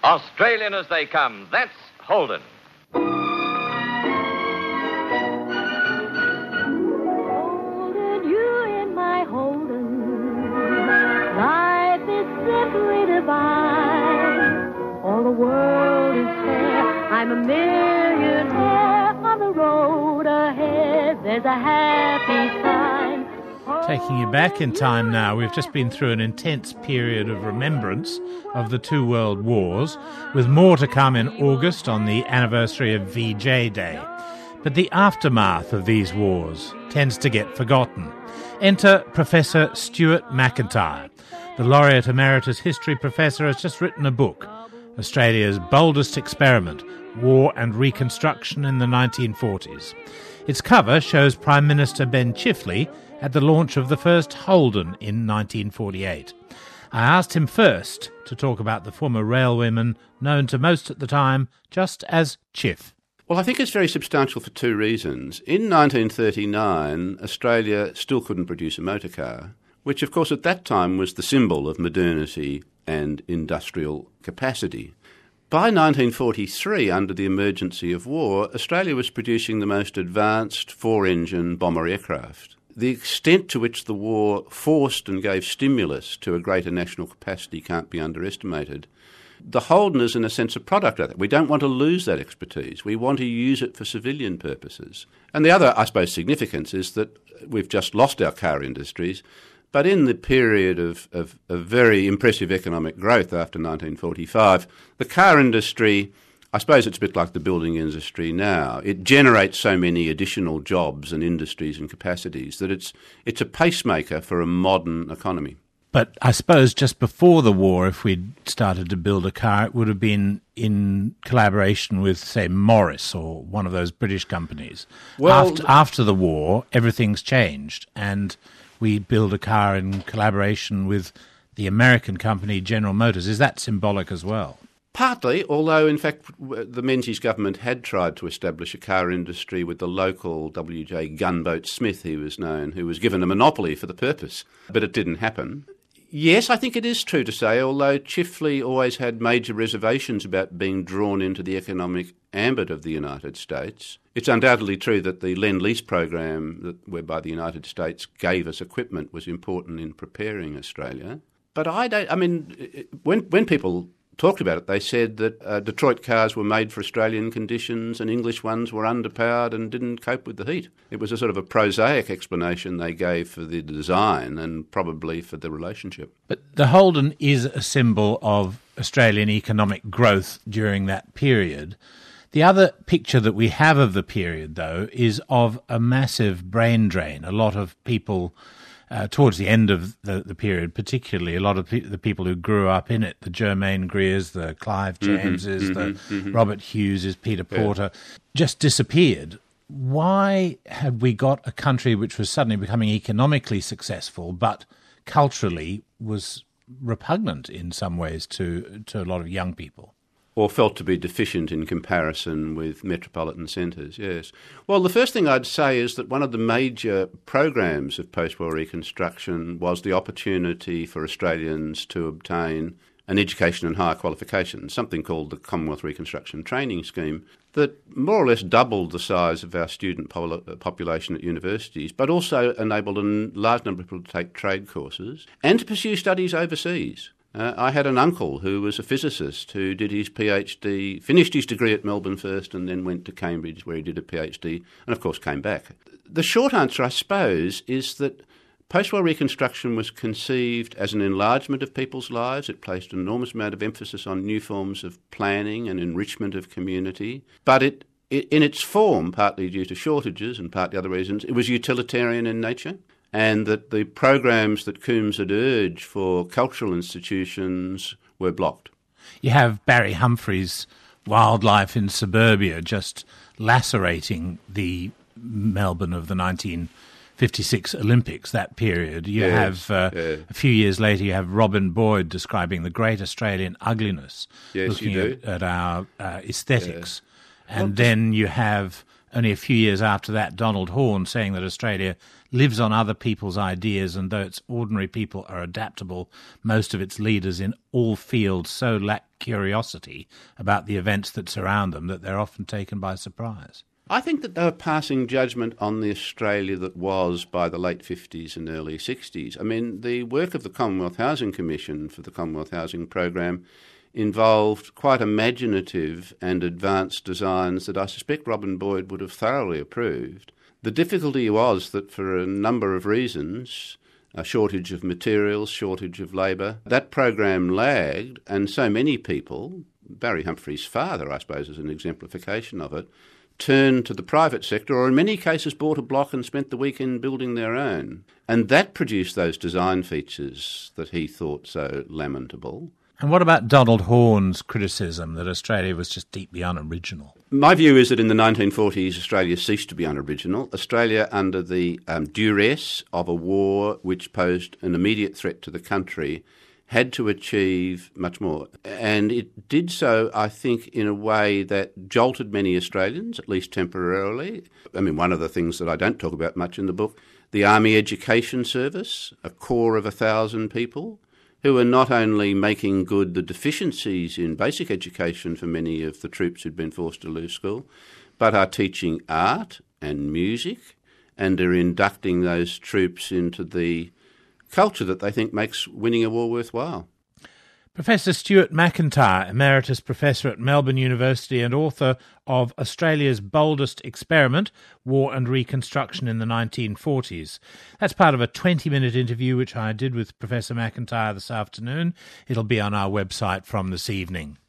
Australian as they come, that's Holden. Holden, you in my Holden. Life is simply divine. All the world is fair. I'm a millionaire. On the road ahead, there's a happy sign. Taking you back in time now, we've just been through an intense period of remembrance of the two world wars, with more to come in August on the anniversary of VJ Day. But the aftermath of these wars tends to get forgotten. Enter Professor Stuart McIntyre. The Laureate Emeritus History Professor has just written a book, Australia's Boldest Experiment, War and Reconstruction in the 1940s. Its cover shows Prime Minister Ben Chifley at the launch of the first Holden in 1948. I asked him first to talk about the former railwayman known to most at the time just as Chiff. Well, I think it's very substantial for two reasons. In 1939, Australia still couldn't produce a motor car, which of course at that time was the symbol of modernity and industrial capacity. By 1943, under the emergency of war, Australia was producing the most advanced four-engine bomber aircraft. The extent to which the war forced and gave stimulus to a greater national capacity can't be underestimated. The Holden is, in a sense, a product of that. We don't want to lose that expertise. We want to use it for civilian purposes. And the other, I suppose, significance is that we've just lost our car industries, but in the period of very impressive economic growth after 1945, the car industry, I suppose it's a bit like the building industry now. It generates so many additional jobs and industries and capacities that it's a pacemaker for a modern economy. But I suppose just before the war, if we'd started to build a car, it would have been in collaboration with, say, Morris or one of those British companies. Well, after the war, everything's changed, and we build a car in collaboration with the American company General Motors. Is that symbolic as well? Partly, although in fact the Menzies government had tried to establish a car industry with the local W.J. Gunboat Smith, he was known, who was given a monopoly for the purpose, but it didn't happen. Yes, I think it is true to say, although Chifley always had major reservations about being drawn into the economic ambit of the United States, it's undoubtedly true that the Lend-Lease program whereby the United States gave us equipment was important in preparing Australia. But when people talked about it, they said that Detroit cars were made for Australian conditions and English ones were underpowered and didn't cope with the heat. It was a sort of a prosaic explanation they gave for the design and probably for the relationship. But the Holden is a symbol of Australian economic growth during that period. The other picture that we have of the period, though, is of a massive brain drain. A lot of people towards the end of the period, particularly a lot of the people who grew up in it, the Germaine Greers, the Clive Jameses, Robert Hugheses, Peter Porter, just disappeared. Why had we got a country which was suddenly becoming economically successful but culturally was repugnant in some ways to a lot of young people? Or felt to be deficient in comparison with metropolitan centres, yes. Well, the first thing I'd say is that one of the major programs of post-war reconstruction was the opportunity for Australians to obtain an education and higher qualifications, something called the Commonwealth Reconstruction Training Scheme, that more or less doubled the size of our student population at universities, but also enabled a large number of people to take trade courses and to pursue studies overseas. I had an uncle who was a physicist who did his PhD, finished his degree at Melbourne first and then went to Cambridge where he did a PhD and of course came back. The short answer, I suppose, is that post-war reconstruction was conceived as an enlargement of people's lives. It placed an enormous amount of emphasis on new forms of planning and enrichment of community. But it in its form, partly due to shortages and partly other reasons, it was utilitarian in nature. And that the programs that Coombs had urged for cultural institutions were blocked. You have Barry Humphries' Wildlife in Suburbia just lacerating the Melbourne of the 1956 Olympics, that period. You have, a few years later, you have Robin Boyd describing the great Australian ugliness, looking at our aesthetics. And then you have only a few years after that, Donald Horne saying that Australia lives on other people's ideas, and though its ordinary people are adaptable, most of its leaders in all fields so lack curiosity about the events that surround them that they're often taken by surprise. I think that they were passing judgment on the Australia that was by the late 50s and early 60s. I mean, the work of the Commonwealth Housing Commission for the Commonwealth Housing Program involved quite imaginative and advanced designs that I suspect Robin Boyd would have thoroughly approved. The difficulty was that for a number of reasons, a shortage of materials, shortage of labour, that program lagged, and so many people, Barry Humphries' father, I suppose, is an exemplification of it, turned to the private sector, or in many cases bought a block and spent the weekend building their own. And that produced those design features that he thought so lamentable. And what about Donald Horne's criticism that Australia was just deeply unoriginal? My view is that in the 1940s, Australia ceased to be unoriginal. Australia, under the duress of a war which posed an immediate threat to the country, had to achieve much more. And it did so, I think, in a way that jolted many Australians, at least temporarily. I mean, one of the things that I don't talk about much in the book, the Army Education Service, a corps of 1,000 people, who are not only making good the deficiencies in basic education for many of the troops who'd been forced to leave school, but are teaching art and music and are inducting those troops into the culture that they think makes winning a war worthwhile. Professor Stuart McIntyre, Emeritus Professor at Melbourne University and author of Australia's Boldest Experiment, War and Reconstruction in the 1940s. That's part of a 20-minute interview which I did with Professor McIntyre this afternoon. It'll be on our website from this evening.